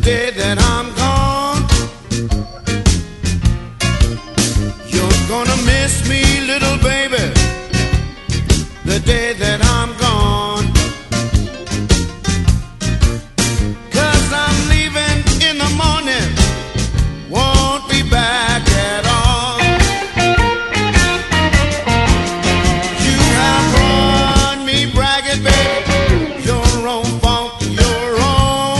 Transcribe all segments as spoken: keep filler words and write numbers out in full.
day that I'm gone, you're gonna miss me, little baby, the day that I'm gone. 'Cause I'm leaving in the morning, won't be back at all. You have run me bragging, baby, your own fault, your own.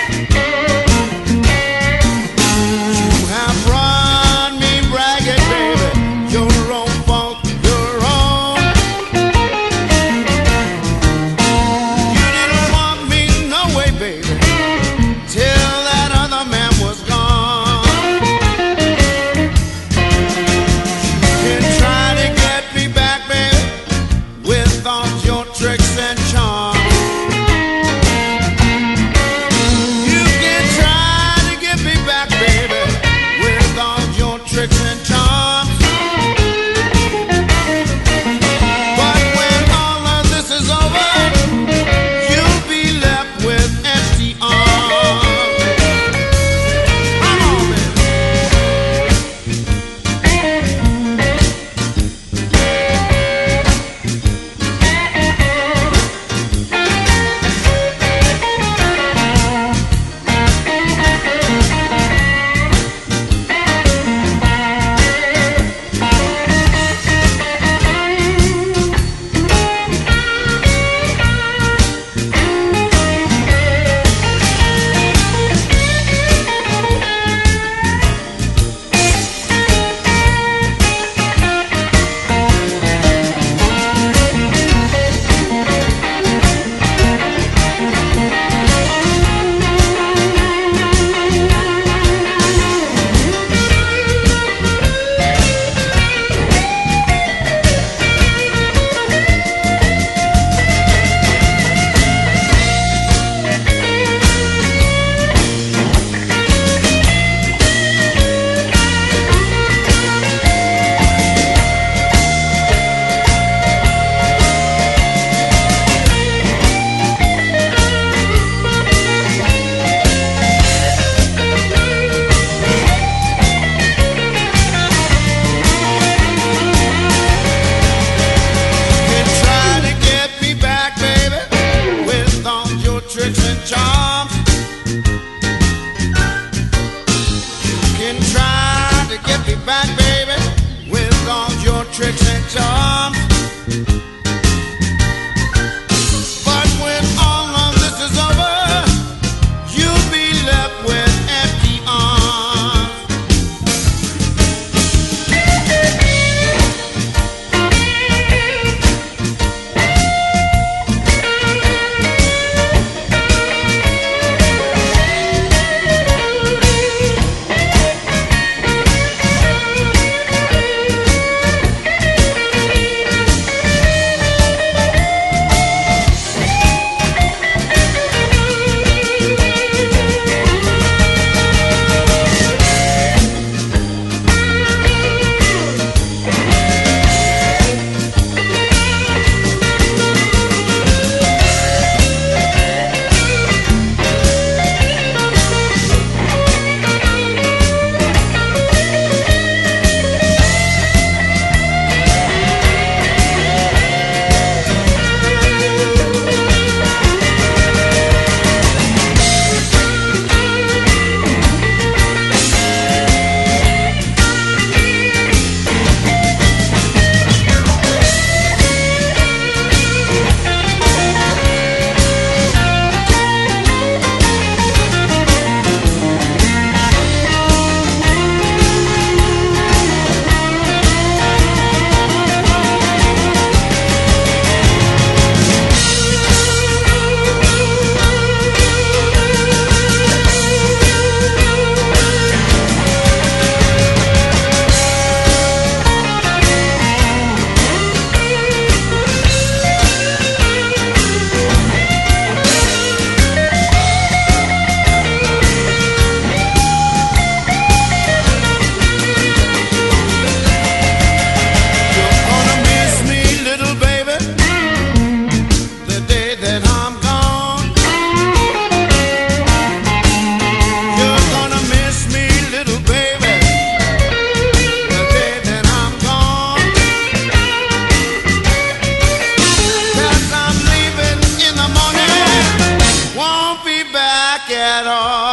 You have run me bragging, baby, your own fault, your own. You didn't want me no way, baby, till that other man was gone. You can try to get me back, baby, with all your tricks and charms. You can try to get me back, baby, with all your tricks and charms. But when all of this is over, you'll be left with empty arms. Come on, baby. You can try to get me back, baby, with all your tricks and charms. You can try to get me back, baby, with all your tricks and charms. But when all of this is over, you'll be left with empty arms. at all.